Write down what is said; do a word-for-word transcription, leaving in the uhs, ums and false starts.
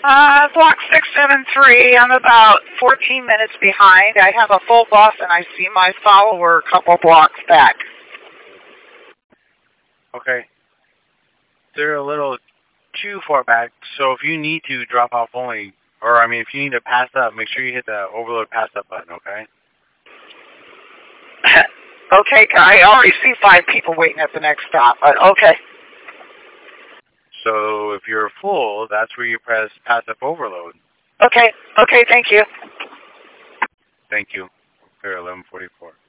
Uh, block six seven three. I'm about fourteen minutes behind. I have a full bus, and I see my follower a couple blocks back. Okay. They're a little too far back, so if you need to drop off only, or I mean, if you need to pass up, make sure you hit the overload pass up button, okay? Okay, I already see five people waiting at the next stop, but okay. So if you're full, that's where you press pass up overload. Okay, okay, thank you. Thank you. Fair eleven forty-four.